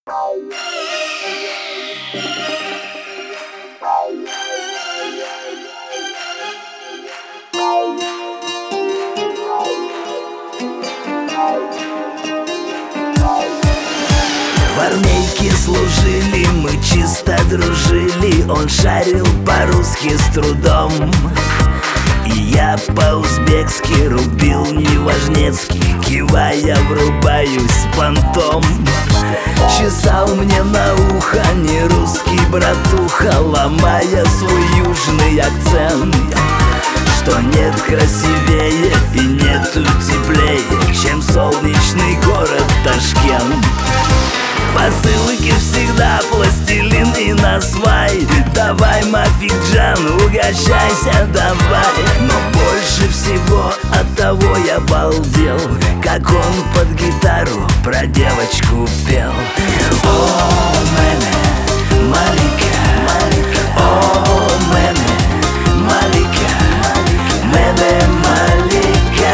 В армейке служили, мы чисто дружили. Он шарил по-русски с трудом, и я по-узбекски рубил неважнецкий, кивая врубаюсь понтом. Чесал мне на ухо нерусский братуха, ломая свой южный акцент. Что нет красивее и нету теплее, чем солнечный город Ташкент. Посылки всегда пластилин и насвай. Давай, Мафикджан, угощайся, давай. Но больше всего от того я балдел, как он под гитару про девочку пел. О, мене, Малика, о, мене, Малика, мене, Малика,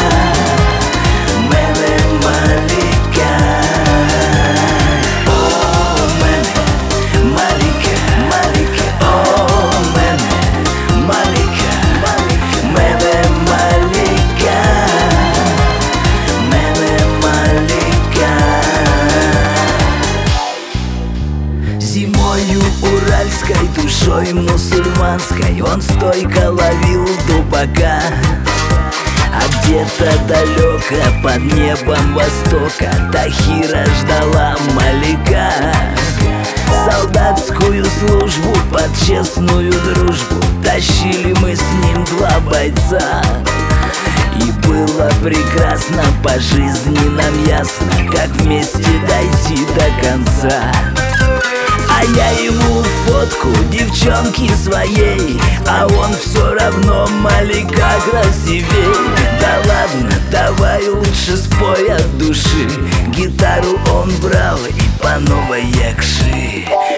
мене, Малика. Зимою уральской, душой мусульманской, он стойко ловил дубака. А где-то далеко под небом востока Тахира ждала Малика. Солдатскую службу под честную дружбу тащили мы с ним два бойца. И было прекрасно, по жизни нам ясно, как вместе дойти до конца. А я ему фотку девчонки своей, а он все равно Малика красивей. Да ладно, давай лучше спой от души. Гитару он брал и по новой якши.